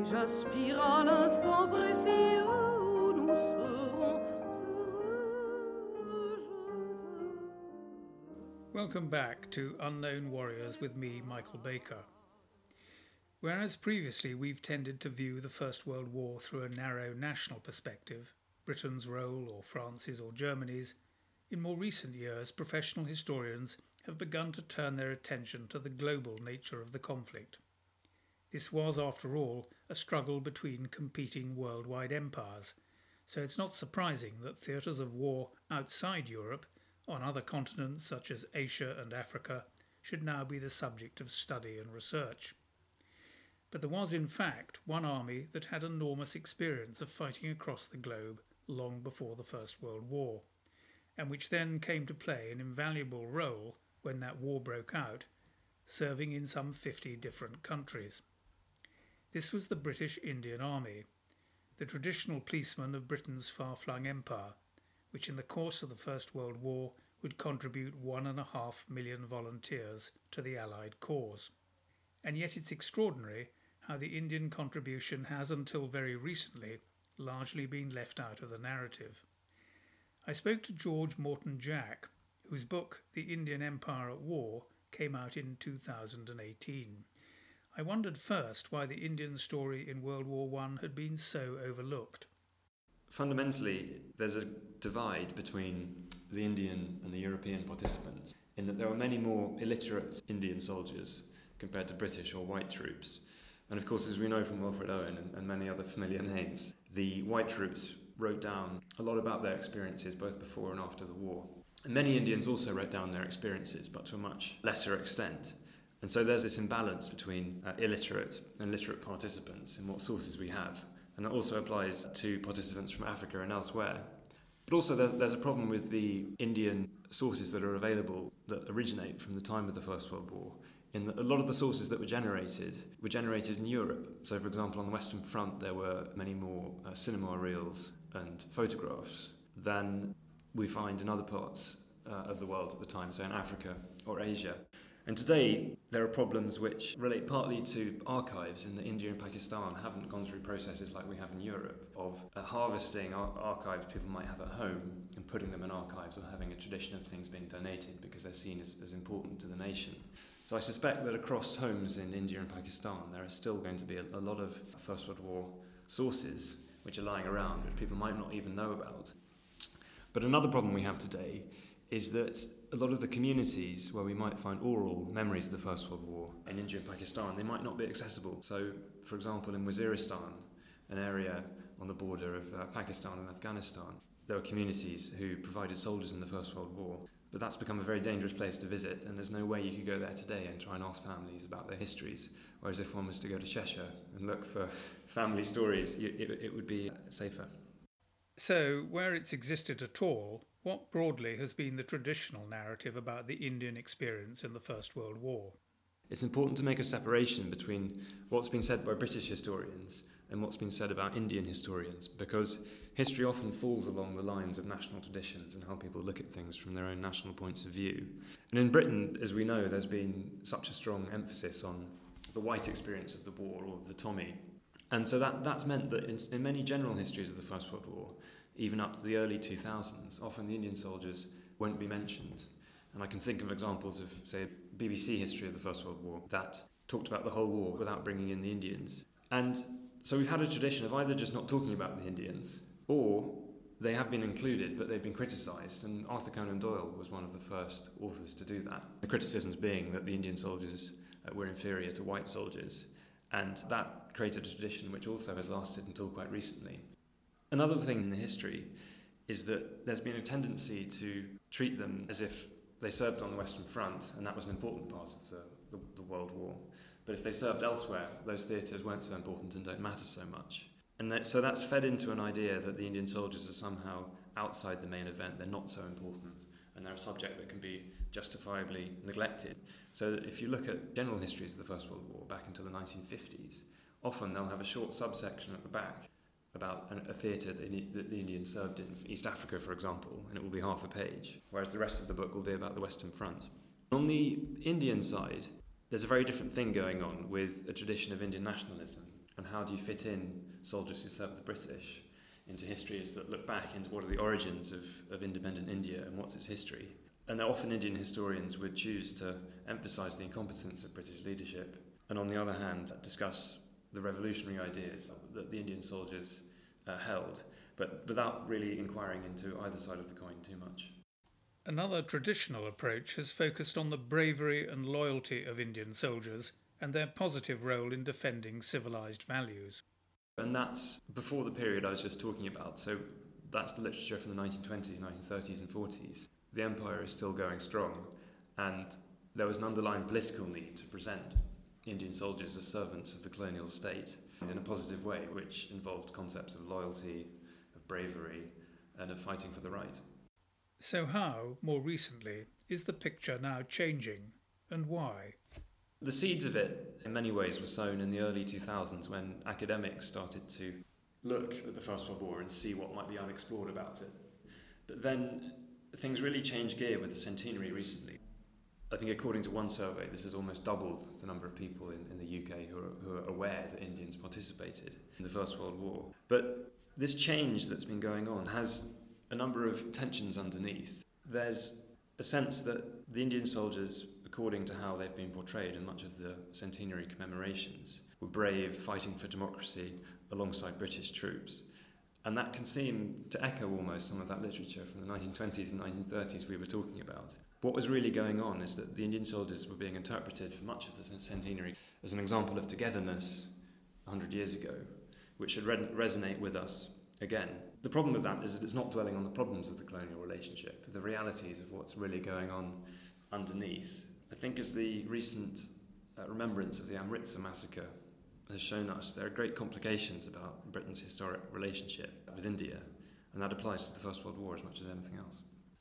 j'aspire à l'instant précis où nous serons heureux. Welcome back to Unknown Warriors with me, Michael Baker. Whereas previously we've tended to view the First World War through a narrow national perspective, Britain's role or France's or Germany's, in more recent years professional historians have begun to turn their attention to the global nature of the conflict. This was, after all, a struggle between competing worldwide empires, so it's not surprising that theatres of war outside Europe, on other continents such as Asia and Africa, should now be the subject of study and research. But there was in fact one army that had enormous experience of fighting across the globe long before the First World War, and which then came to play an invaluable role when that war broke out, serving in some 50 different countries. This was the British Indian Army, the traditional policeman of Britain's far-flung empire, which in the course of the First World War would contribute 1.5 million volunteers to the Allied cause. And yet it's extraordinary how the Indian contribution has until very recently largely been left out of the narrative. I spoke to George Morton Jack, whose book The Indian Empire at War came out in 2018. I wondered first why the Indian story in World War I had been so overlooked. Fundamentally, there's a divide between the Indian and the European participants in that there were many more illiterate Indian soldiers compared to British or white troops. And of course, as we know from Wilfred Owen and many other familiar names, the white troops wrote down a lot about their experiences both before and after the war. And many Indians also wrote down their experiences, but to a much lesser extent. And so there's this imbalance between illiterate and literate participants in what sources we have. And that also applies to participants from Africa and elsewhere. But also there's a problem with the Indian sources that are available that originate from the time of the First World War, in that a lot of the sources that were generated in Europe. So, for example, on the Western Front, there were many more cinema reels and photographs than we find in other parts of the world at the time, so in Africa or Asia. And today, there are problems which relate partly to archives in that India and Pakistan haven't gone through processes like we have in Europe of harvesting archives people might have at home and putting them in archives, or having a tradition of things being donated because they're seen as important to the nation. So I suspect that across homes in India and Pakistan, there is still going to be a lot of First World War sources which are lying around, which people might not even know about. But another problem we have today is that a lot of the communities where we might find oral memories of the First World War in India and Pakistan, they might not be accessible. So, for example, in Waziristan, an area on the border of Pakistan and Afghanistan, there were communities who provided soldiers in the First World War. But that's become a very dangerous place to visit, and there's no way you could go there today and try and ask families about their histories. Whereas if one was to go to Cheshire and look for family stories, it would be safer. So, where it's existed at all, what broadly has been the traditional narrative about the Indian experience in the First World War? It's important to make a separation between what's been said by British historians and what's been said about Indian historians, because history often falls along the lines of national traditions and how people look at things from their own national points of view. And in Britain, as we know, there's been such a strong emphasis on the white experience of the war, or the Tommy. And so that's meant that in many general histories of the First World War, even up to the early 2000s, often the Indian soldiers won't be mentioned. And I can think of examples of, say, BBC history of the First World War that talked about the whole war without bringing in the Indians. And so we've had a tradition of either just not talking about the Indians, or they have been included, but they've been criticised. And Arthur Conan Doyle was one of the first authors to do that. The criticisms being that the Indian soldiers were inferior to white soldiers. And that created a tradition which also has lasted until quite recently. Another thing in the history is that there's been a tendency to treat them as if they served on the Western Front, and that was an important part of the World War. But if they served elsewhere, those theatres weren't so important and don't matter so much. And so that's fed into an idea that the Indian soldiers are somehow outside the main event, they're not so important, and they're a subject that can be justifiably neglected. So that if you look at general histories of the First World War back into the 1950s, often they'll have a short subsection at the back about a theatre that the Indians served in East Africa, for example, and it will be half a page, whereas the rest of the book will be about the Western Front. On the Indian side, there's a very different thing going on with a tradition of Indian nationalism. And how do you fit in soldiers who served the British into histories that look back into what are the origins of independent India and what's its history? And often Indian historians would choose to emphasise the incompetence of British leadership and on the other hand discuss the revolutionary ideas that the Indian soldiers held, but without really inquiring into either side of the coin too much. Another traditional approach has focused on the bravery and loyalty of Indian soldiers and their positive role in defending civilised values. And that's before the period I was just talking about, so that's the literature from the 1920s, 1930s and 40s. The empire is still going strong, and there was an underlying political need to present Indian soldiers as servants of the colonial state in a positive way, which involved concepts of loyalty, of bravery, and of fighting for the right. So how, more recently, is the picture now changing, and why? The seeds of it, in many ways, were sown in the early 2000s when academics started to look at the First World War and see what might be unexplored about it. But then things really changed gear with the centenary recently. I think according to one survey, this has almost doubled the number of people in the UK who are aware that Indians participated in the First World War. But this change that's been going on has a number of tensions underneath. There's a sense that the Indian soldiers, according to how they've been portrayed in much of the centenary commemorations, were brave, fighting for democracy alongside British troops. And that can seem to echo almost some of that literature from the 1920s and 1930s we were talking about. What was really going on is that the Indian soldiers were being interpreted for much of the centenary as an example of togetherness 100 years ago, which should resonate with us again. The problem with that is that it's not dwelling on the problems of the colonial relationship, the realities of what's really going on underneath. I think as the recent remembrance of the Amritsar massacre has shown us, there are great complications about Britain's historic relationship with India, and that applies to the First World War as much as anything else.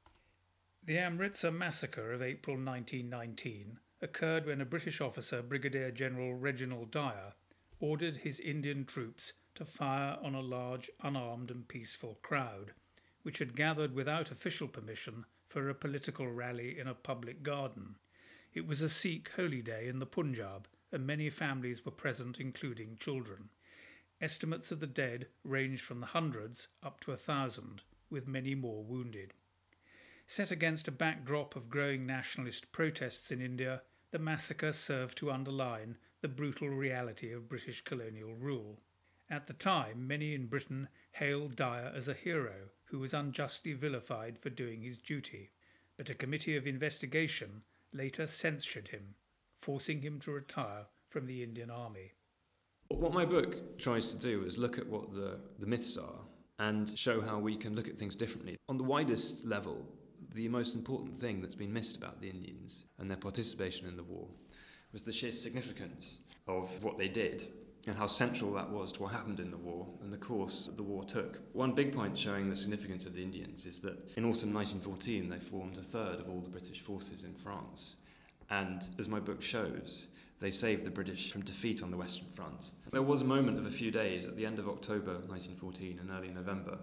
The Amritsar massacre of April 1919 occurred when a British officer, Brigadier General Reginald Dyer, ordered his Indian troops to fire on a large, unarmed and peaceful crowd, which had gathered without official permission for a political rally in a public garden. It was a Sikh holy day in the Punjab, and many families were present, including children. Estimates of the dead ranged from the hundreds up to 1,000, with many more wounded. Set against a backdrop of growing nationalist protests in India, the massacre served to underline the brutal reality of British colonial rule. At the time, many in Britain hailed Dyer as a hero who was unjustly vilified for doing his duty, but a committee of investigation later censured him, forcing him to retire from the Indian Army. What my book tries to do is look at what the myths are and show how we can look at things differently. On the widest level, the most important thing that's been missed about the Indians and their participation in the war was the sheer significance of what they did and how central that was to what happened in the war and the course the war took. One big point showing the significance of the Indians is that in autumn 1914 they formed a third of all the British forces in France. And as my book shows, they saved the British from defeat on the Western Front. There was a moment of a few days at the end of October 1914 and early November.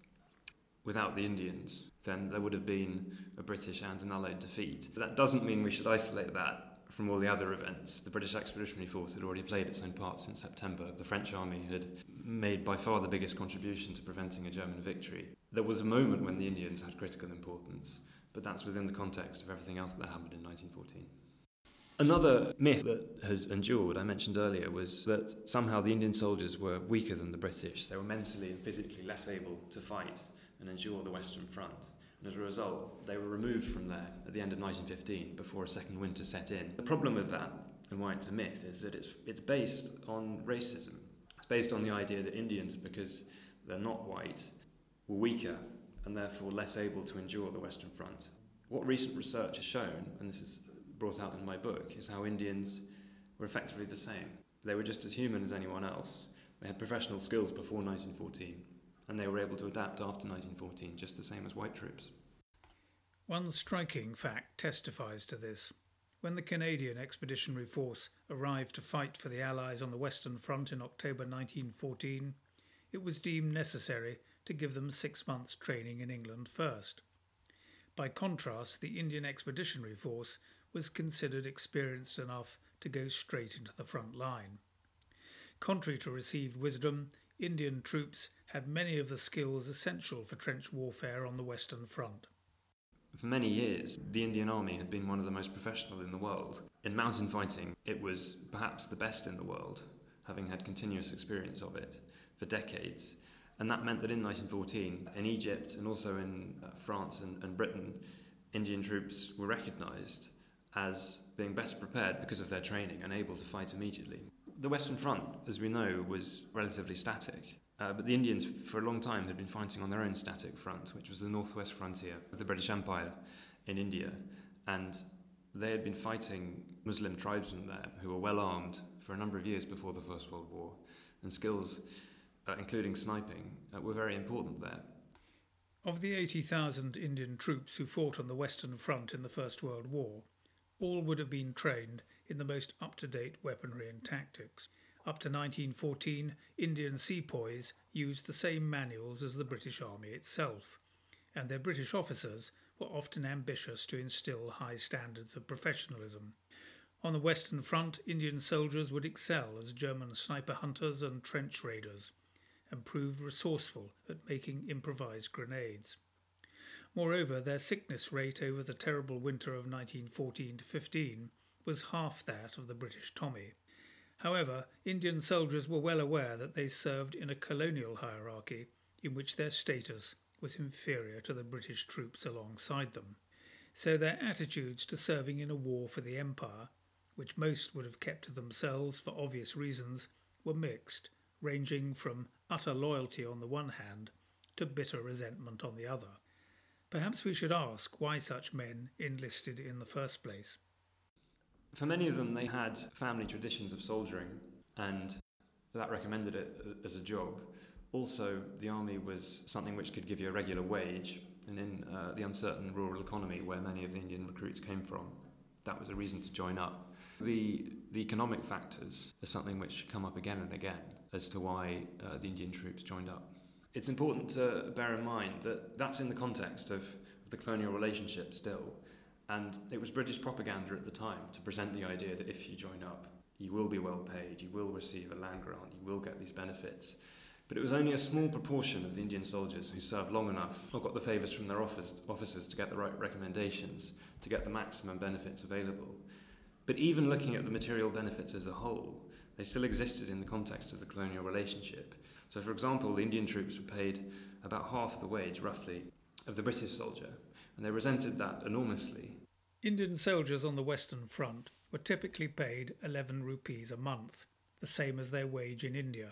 Without the Indians, then there would have been a British and an Allied defeat. But that doesn't mean we should isolate that from all the other events. The British Expeditionary Force had already played its own part since September. The French army had made by far the biggest contribution to preventing a German victory. There was a moment when the Indians had critical importance, but that's within the context of everything else that happened in 1914. Another myth that has endured, I mentioned earlier, was that somehow the Indian soldiers were weaker than the British. They were mentally and physically less able to fight and endure the Western Front. And as a result, they were removed from there at the end of 1915 before a second winter set in. The problem with that, and why it's a myth, is that it's based on racism. It's based on the idea that Indians, because they're not white, were weaker and therefore less able to endure the Western Front. What recent research has shown, and this is brought out in my book, is how Indians were effectively the same. They were just as human as anyone else. They had professional skills before 1914, and they were able to adapt after 1914, just the same as white troops. One striking fact testifies to this. When the Canadian Expeditionary Force arrived to fight for the Allies on the Western Front in October 1914, it was deemed necessary to give them 6 months' training in England first. By contrast, the Indian Expeditionary Force was considered experienced enough to go straight into the front line. Contrary to received wisdom, Indian troops had many of the skills essential for trench warfare on the Western Front. For many years, the Indian Army had been one of the most professional in the world. In mountain fighting, it was perhaps the best in the world, having had continuous experience of it for decades. And that meant that in 1914, in Egypt and also in France and Britain, Indian troops were recognised as being best prepared because of their training and able to fight immediately. The Western Front, as we know, was relatively static. But the Indians, for a long time, had been fighting on their own static front, which was the northwest frontier of the British Empire in India. And they had been fighting Muslim tribesmen there who were well armed for a number of years before the First World War. And skills, including sniping, were very important there. Of the 80,000 Indian troops who fought on the Western Front in the First World War, all would have been trained in the most up-to-date weaponry and tactics. Up to 1914, Indian sepoys used the same manuals as the British Army itself, and their British officers were often ambitious to instil high standards of professionalism. On the Western Front, Indian soldiers would excel as German sniper hunters and trench raiders, and proved resourceful at making improvised grenades. Moreover, their sickness rate over the terrible winter of 1914-15 was half that of the British Tommy. However, Indian soldiers were well aware that they served in a colonial hierarchy in which their status was inferior to the British troops alongside them. So their attitudes to serving in a war for the Empire, which most would have kept to themselves for obvious reasons, were mixed, ranging from utter loyalty on the one hand to bitter resentment on the other. Perhaps we should ask why such men enlisted in the first place. For many of them, they had family traditions of soldiering, and that recommended it as a job. Also, the army was something which could give you a regular wage, and in the uncertain rural economy where many of the Indian recruits came from, that was a reason to join up. The economic factors are something which come up again and again as to why the Indian troops joined up. It's important to bear in mind that that's in the context of the colonial relationship still. And it was British propaganda at the time to present the idea that if you join up, you will be well paid, you will receive a land grant, you will get these benefits. But it was only a small proportion of the Indian soldiers who served long enough or got the favours from their officers to get the right recommendations, to get the maximum benefits available. But even looking at the material benefits as a whole, they still existed in the context of the colonial relationship. So, for example, the Indian troops were paid about half the wage, roughly, of the British soldier, and they resented that enormously. Indian soldiers on the Western Front were typically paid 11 rupees a month, the same as their wage in India.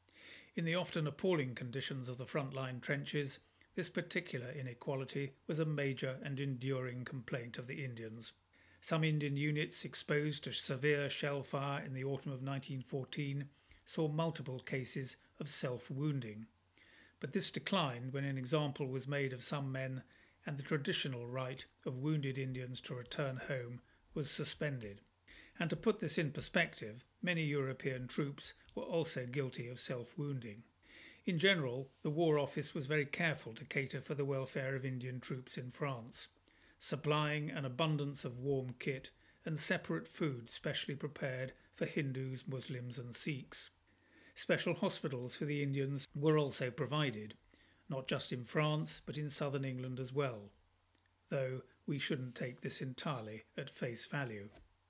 In the often appalling conditions of the frontline trenches, this particular inequality was a major and enduring complaint of the Indians. Some Indian units exposed to severe shell fire in the autumn of 1914 saw multiple cases of self-wounding. But this declined when an example was made of some men, and the traditional right of wounded Indians to return home was suspended. And to put this in perspective, many European troops were also guilty of self-wounding. In general, the War Office was very careful to cater for the welfare of Indian troops in France, supplying an abundance of warm kit and separate food specially prepared for Hindus, Muslims and Sikhs. Special hospitals for the Indians were also provided, not just in France, but in southern England as well, though we shouldn't take this entirely at face value.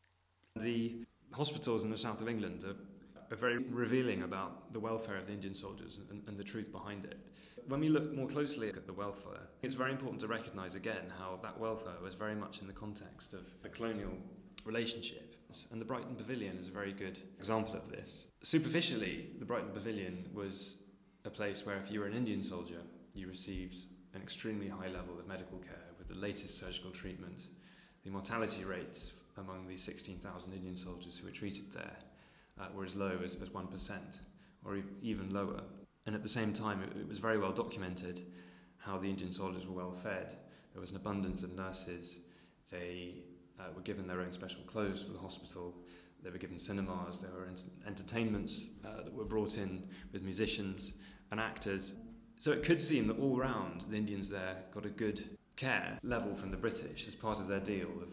The hospitals in the south of England are very revealing about the welfare of the Indian soldiers and the truth behind it. When we look more closely at the welfare, it's very important to recognise again how that welfare was very much in the context of the colonial relationship. And the Brighton Pavilion is a very good example of this. Superficially, the Brighton Pavilion was a place where if you were an Indian soldier, you received an extremely high level of medical care with the latest surgical treatment. The mortality rates among the 16,000 Indian soldiers who were treated there were as low as 1% or even lower. And at the same time, it was very well documented how the Indian soldiers were well fed. There was an abundance of nurses. They were given their own special clothes for the hospital. They were given cinemas. There were entertainments that were brought in with musicians and actors. So it could seem that all round the Indians there got a good care level from the British as part of their deal of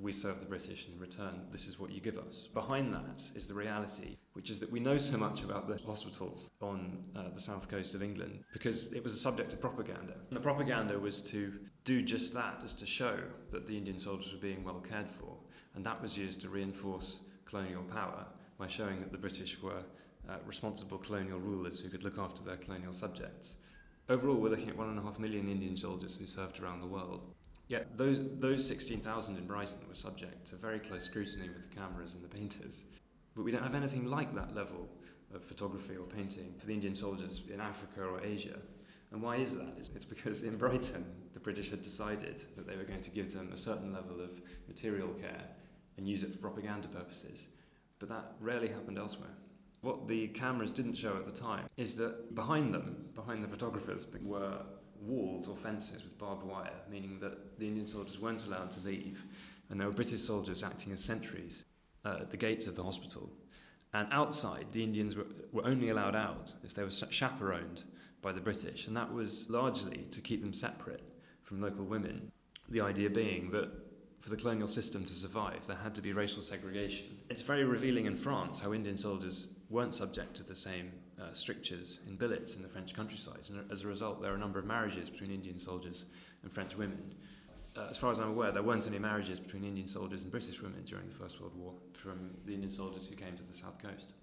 we serve the British, and in return, this is what you give us. Behind that is the reality, which is that we know so much about the hospitals on the south coast of England because it was a subject of propaganda. And the propaganda was to do just that, is to show that the Indian soldiers were being well cared for. And that was used to reinforce colonial power by showing that the British were responsible colonial rulers who could look after their colonial subjects. Overall, we're looking at 1.5 million Indian soldiers who served around the world. Yet those 16,000 in Brighton were subject to very close scrutiny with the cameras and the painters. But we don't have anything like that level of photography or painting for the Indian soldiers in Africa or Asia. And why is that? It's because in Brighton, the British had decided that they were going to give them a certain level of material care and use it for propaganda purposes. But that rarely happened elsewhere. What the cameras didn't show at the time is that behind them, behind the photographers, were walls or fences with barbed wire, meaning that the Indian soldiers weren't allowed to leave, and there were British soldiers acting as sentries at the gates of the hospital. And outside, the Indians were only allowed out if they were chaperoned by the British, and that was largely to keep them separate from local women. The idea being that for the colonial system to survive, there had to be racial segregation. It's very revealing in France how Indian soldiers weren't subject to the same strictures in billets in the French countryside, and as a result there are a number of marriages between Indian soldiers and French women. As far as I'm aware, there weren't any marriages between Indian soldiers and British women during the First World War from the Indian soldiers who came to the south coast.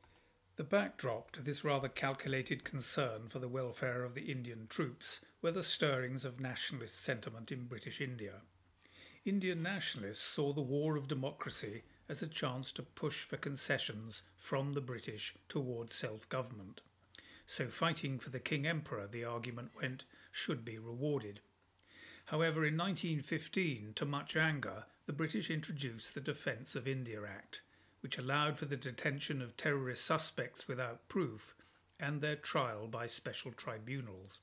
The backdrop to this rather calculated concern for the welfare of the Indian troops were the stirrings of nationalist sentiment in British India. Indian nationalists saw the war of democracy as a chance to push for concessions from the British towards self-government. So fighting for the King Emperor, the argument went, should be rewarded. However, in 1915, to much anger, the British introduced the Defence of India Act, which allowed for the detention of terrorist suspects without proof and their trial by special tribunals.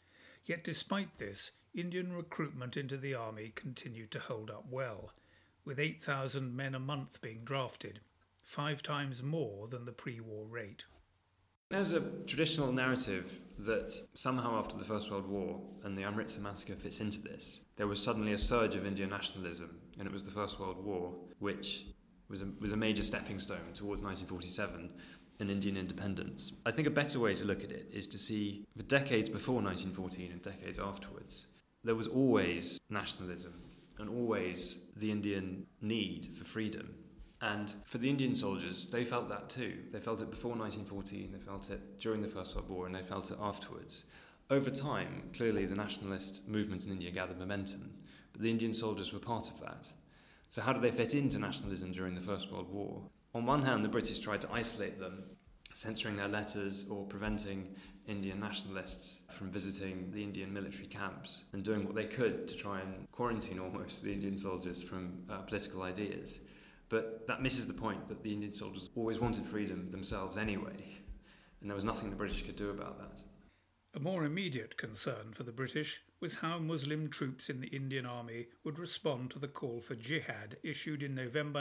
Yet despite this, Indian recruitment into the army continued to hold up well, with 8,000 men a month being drafted, 5 times more than the pre-war rate. There's a traditional narrative that somehow after the First World War, and the Amritsar massacre fits into this, there was suddenly a surge of Indian nationalism, and it was the First World War which was a major stepping stone towards 1947 and Indian independence. I think a better way to look at it is to see the decades before 1914 and decades afterwards, there was always nationalism and always the Indian need for freedom. And for the Indian soldiers, they felt that too. They felt it before 1914, they felt it during the First World War, and they felt it afterwards. Over time, clearly the nationalist movement in India gathered momentum, but the Indian soldiers were part of that. So how did they fit into nationalism during the First World War? On one hand, the British tried to isolate them, censoring their letters or preventing Indian nationalists from visiting the Indian military camps and doing what they could to try and quarantine almost the Indian soldiers from political ideas. But that misses the point that the Indian soldiers always wanted freedom themselves anyway, and there was nothing the British could do about that. A more immediate concern for the British was how Muslim troops in the Indian Army would respond to the call for jihad issued in November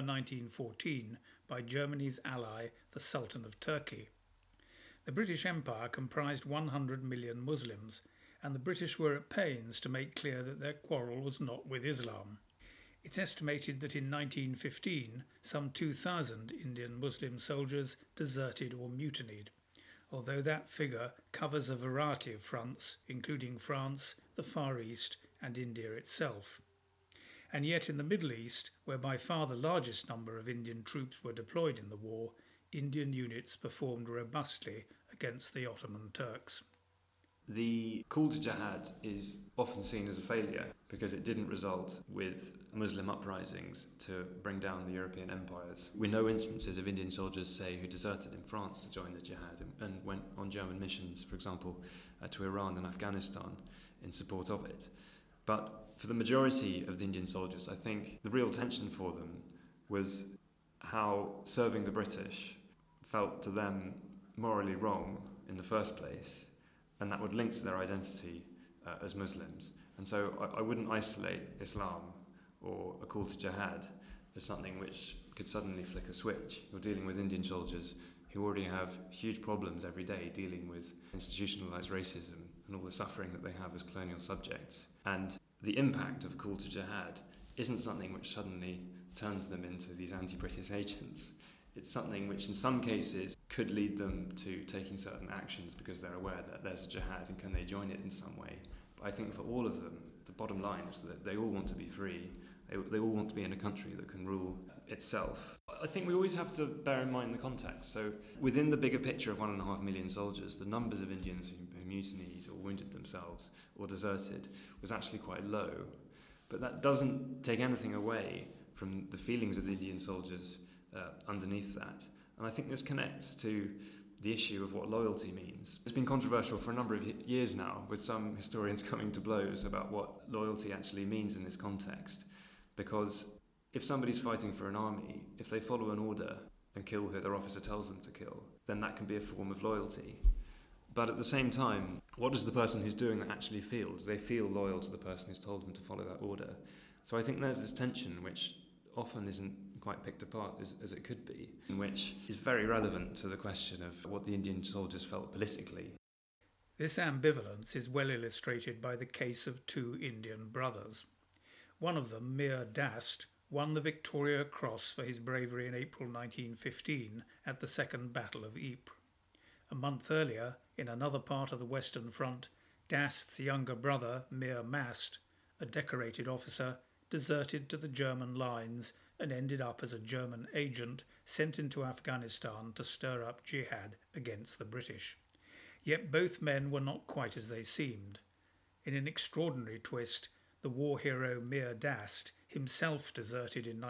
1914 by Germany's ally, the Sultan of Turkey. The British Empire comprised 100 million Muslims, and the British were at pains to make clear that their quarrel was not with Islam. It's estimated that in 1915, some 2,000 Indian Muslim soldiers deserted or mutinied, although that figure covers a variety of fronts, including France, the Far East, and India itself. And yet in the Middle East, where by far the largest number of Indian troops were deployed in the war, Indian units performed robustly against the Ottoman Turks. The call to jihad is often seen as a failure because it didn't result with Muslim uprisings to bring down the European empires. We know instances of Indian soldiers, say, who deserted in France to join the jihad and went on German missions, for example, to Iran and Afghanistan in support of it. But for the majority of the Indian soldiers, I think the real tension for them was how serving the British felt to them morally wrong in the first place, and that would link to their identity as Muslims. And so I wouldn't isolate Islam or a call to jihad as something which could suddenly flick a switch. You're dealing with Indian soldiers who already have huge problems every day dealing with institutionalized racism and all the suffering that they have as colonial subjects. And the impact of call to jihad isn't something which suddenly turns them into these anti-British agents. It's something which in some cases could lead them to taking certain actions because they're aware that there's a jihad and can they join it in some way. But I think for all of them, the bottom line is that they all want to be free. They all want to be in a country that can rule itself. I think we always have to bear in mind the context. So within the bigger picture of 1.5 million soldiers, the numbers of Indians who mutinied or wounded themselves or deserted was actually quite low. But that doesn't take anything away from the feelings of the Indian soldiers underneath that. And I think this connects to the issue of what loyalty means. It's been controversial for a number of years now, with some historians coming to blows about what loyalty actually means in this context. Because if somebody's fighting for an army, if they follow an order and kill who their officer tells them to kill, then that can be a form of loyalty. But at the same time, what does the person who's doing that actually feel? Do they feel loyal to the person who's told them to follow that order? So I think there's this tension which often isn't quite picked apart as it could be, which is very relevant to the question of what the Indian soldiers felt politically. This ambivalence is well illustrated by the case of two Indian brothers. One of them, Mir Dast, won the Victoria Cross for his bravery in April 1915 at the Second Battle of Ypres. A month earlier, in another part of the Western Front, Dast's younger brother, Mir Mast, a decorated officer, deserted to the German lines and ended up as a German agent sent into Afghanistan to stir up jihad against the British. Yet both men were not quite as they seemed. In an extraordinary twist, the war hero Mir Dast himself deserted in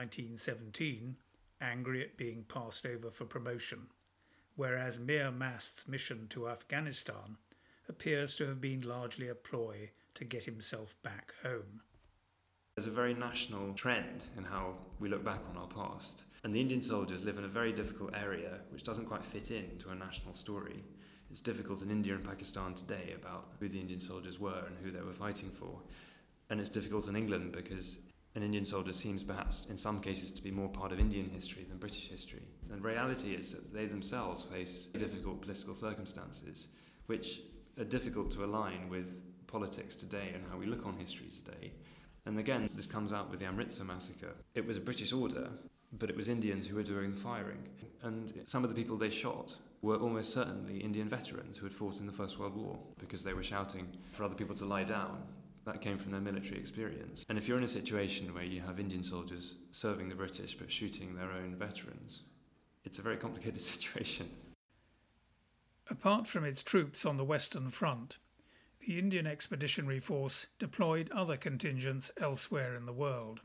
1917, angry at being passed over for promotion, whereas Mir Mast's mission to Afghanistan appears to have been largely a ploy to get himself back home. There's a very national trend in how we look back on our past, and the Indian soldiers live in a very difficult area which doesn't quite fit into a national story. It's difficult in India and Pakistan today about who the Indian soldiers were and who they were fighting for. And it's difficult in England because an Indian soldier seems perhaps in some cases to be more part of Indian history than British history. And reality is that they themselves face difficult political circumstances which are difficult to align with politics today and how we look on history today. And again, this comes out with the Amritsar massacre. It was a British order, but it was Indians who were doing the firing. And some of the people they shot were almost certainly Indian veterans who had fought in the First World War because they were shouting for other people to lie down. That came from their military experience. And if you're in a situation where you have Indian soldiers serving the British but shooting their own veterans, it's a very complicated situation. Apart from its troops on the Western Front, the Indian Expeditionary Force deployed other contingents elsewhere in the world.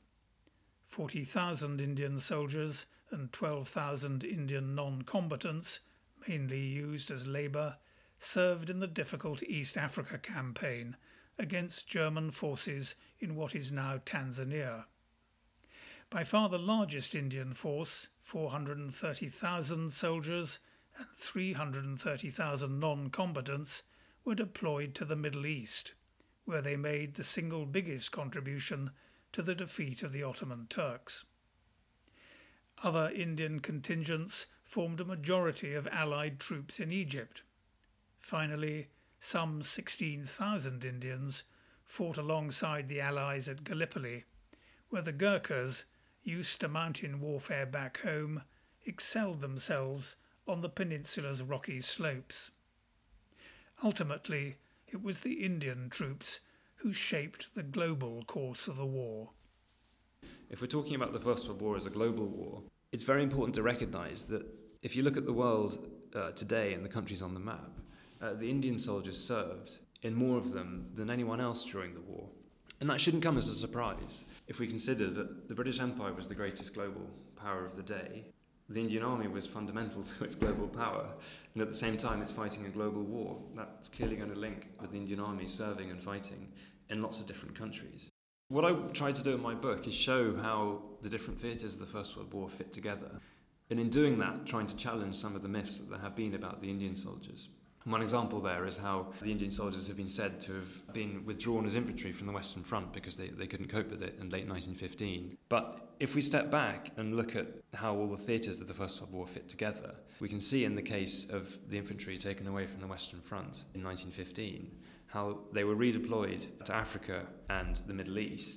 40,000 Indian soldiers and 12,000 Indian non-combatants, mainly used as labour, served in the difficult East Africa campaign against German forces in what is now Tanzania. By far the largest Indian force, 430,000 soldiers and 330,000 non-combatants, were deployed to the Middle East, where they made the single biggest contribution to the defeat of the Ottoman Turks. Other Indian contingents formed a majority of Allied troops in Egypt. Finally, some 16,000 Indians fought alongside the Allies at Gallipoli, where the Gurkhas, used to mountain warfare back home, excelled themselves on the peninsula's rocky slopes. Ultimately, it was the Indian troops who shaped the global course of the war. If we're talking about the First World War as a global war, it's very important to recognise that if you look at the world today and the countries on the map, the Indian soldiers served in more of them than anyone else during the war. And that shouldn't come as a surprise if we consider that the British Empire was the greatest global power of the day. The Indian Army was fundamental to its global power, and at the same time it's fighting a global war. That's clearly going to link with the Indian Army serving and fighting in lots of different countries. What I tried to do in my book is show how the different theatres of the First World War fit together, and in doing that, trying to challenge some of the myths that there have been about the Indian soldiers. And one example there is how the Indian soldiers have been said to have been withdrawn as infantry from the Western Front because they couldn't cope with it in late 1915. But if we step back and look at how all the theatres of the First World War fit together, we can see in the case of the infantry taken away from the Western Front in 1915, how they were redeployed to Africa and the Middle East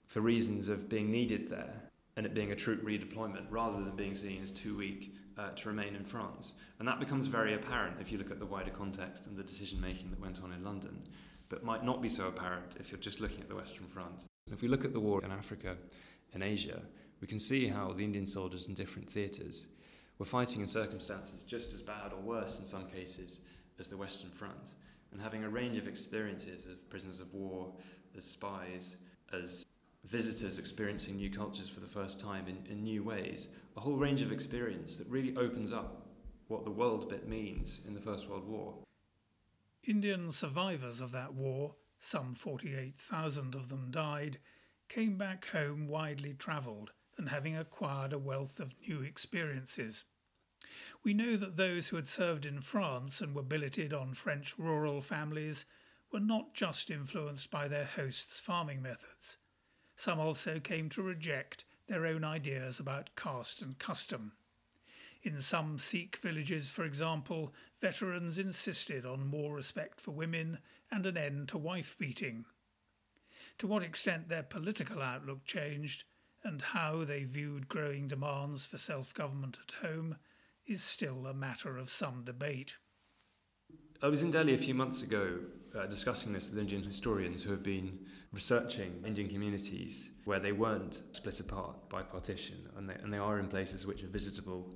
for reasons of being needed there and it being a troop redeployment rather than being seen as too weak to remain in France. And that becomes very apparent if you look at the wider context and the decision-making that went on in London, but might not be so apparent if you're just looking at the Western Front. If we look at the war in Africa and Asia, we can see how the Indian soldiers in different theatres were fighting in circumstances just as bad or worse in some cases as the Western Front, and having a range of experiences of prisoners of war, as spies, as visitors experiencing new cultures for the first time in new ways, a whole range of experience that really opens up what the world bit means in the First World War. Indian survivors of that war, some 48,000 of them died, came back home widely travelled and having acquired a wealth of new experiences. We know that those who had served in France and were billeted on French rural families were not just influenced by their hosts' farming methods. Some also came to reject their own ideas about caste and custom. In some Sikh villages, for example, veterans insisted on more respect for women and an end to wife-beating. To what extent their political outlook changed and how they viewed growing demands for self-government at home is still a matter of some debate. I was in Delhi a few months ago discussing this with Indian historians who have been researching Indian communities where they weren't split apart by partition, and they are in places which are visitable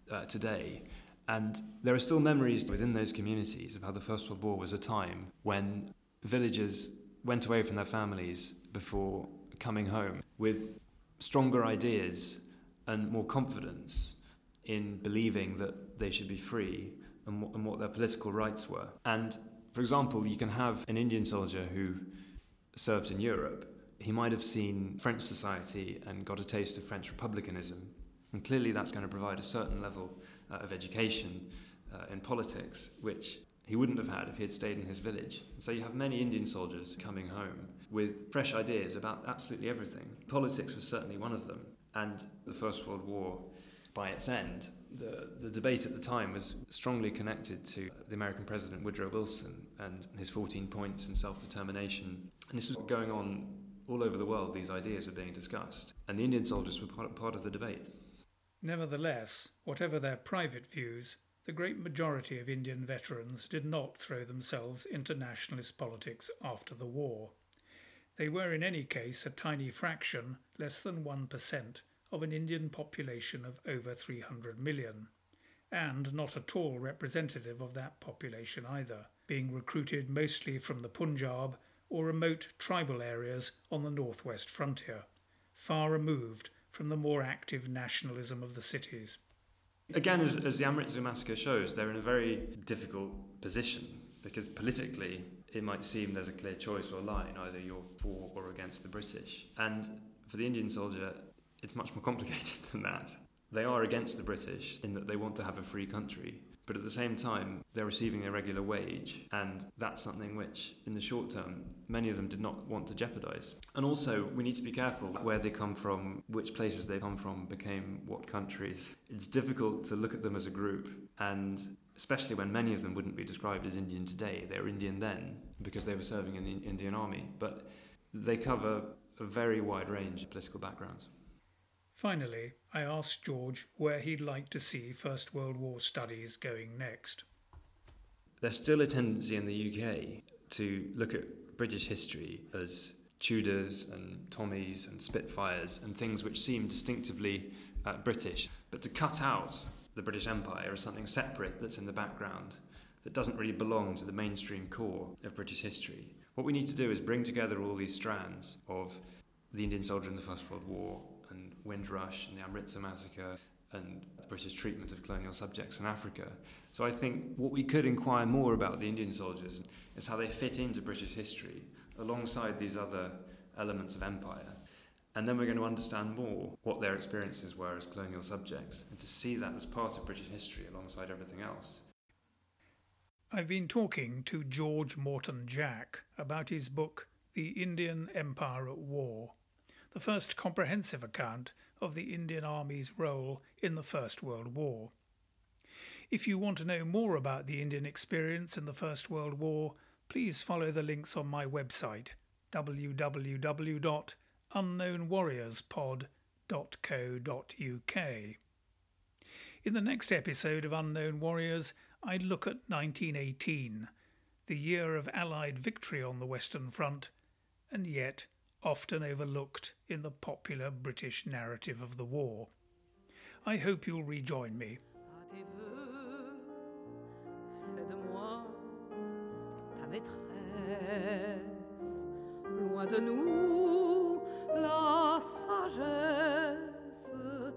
today. And there are still memories within those communities of how the First World War was a time when villagers went away from their families before coming home with stronger ideas and more confidence in believing that they should be free and what their political rights were. And, for example, you can have an Indian soldier who served in Europe. He might have seen French society and got a taste of French republicanism. And clearly that's going to provide a certain level of education in politics, which he wouldn't have had if he had stayed in his village. And so you have many Indian soldiers coming home with fresh ideas about absolutely everything. Politics was certainly one of them. And the First World War, by its end, the debate at the time was strongly connected to the American president Woodrow Wilson and his 14 points and self-determination. And this was going on all over the world. These ideas were being discussed. And the Indian soldiers were part of the debate. Nevertheless, whatever their private views, the great majority of Indian veterans did not throw themselves into nationalist politics after the war. They were in any case a tiny fraction, less than 1%, of an Indian population of over 300 million, and not at all representative of that population either, being recruited mostly from the Punjab or remote tribal areas on the northwest frontier, far removed from the more active nationalism of the cities. Again, as the Amritsar massacre shows, they're in a very difficult position because politically it might seem there's a clear choice or line, either you're for or against the British. And for the Indian soldier, it's much more complicated than that. They are against the British in that they want to have a free country, but at the same time they're receiving a regular wage, and that's something which in the short term many of them did not want to jeopardise. And also we need to be careful where they come from, which places they come from became what countries. It's difficult to look at them as a group, and especially when many of them wouldn't be described as Indian today. They were Indian then because they were serving in the Indian Army, but they cover a very wide range of political backgrounds. Finally, I asked George where he'd like to see First World War studies going next. There's still a tendency in the UK to look at British history as Tudors and Tommies and Spitfires and things which seem distinctively British, but to cut out the British Empire as something separate that's in the background, that doesn't really belong to the mainstream core of British history. What we need to do is bring together all these strands of the Indian soldier in the First World War and Windrush and the Amritsar massacre and the British treatment of colonial subjects in Africa. So I think what we could inquire more about the Indian soldiers is how they fit into British history alongside these other elements of empire. And then we're going to understand more what their experiences were as colonial subjects and to see that as part of British history alongside everything else. I've been talking to George Morton Jack about his book, The Indian Empire at War, the first comprehensive account of the Indian Army's role in the First World War. If you want to know more about the Indian experience in the First World War, please follow the links on my website, www.iandthearmy.com. unknownwarriorspod.co.uk. In the next episode of Unknown Warriors, I look at 1918, the year of Allied victory on the Western Front, and yet often overlooked in the popular British narrative of the war. I hope you'll rejoin me. À tes vœux, fais de moi ta maîtresse. Loin de nous la sagesse,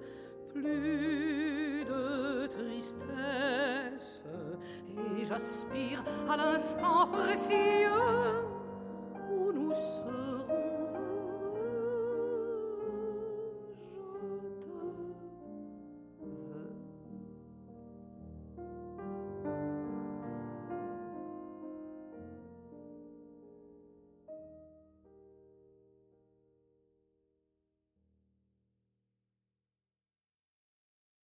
plus de tristesse, et j'aspire à l'instant précieux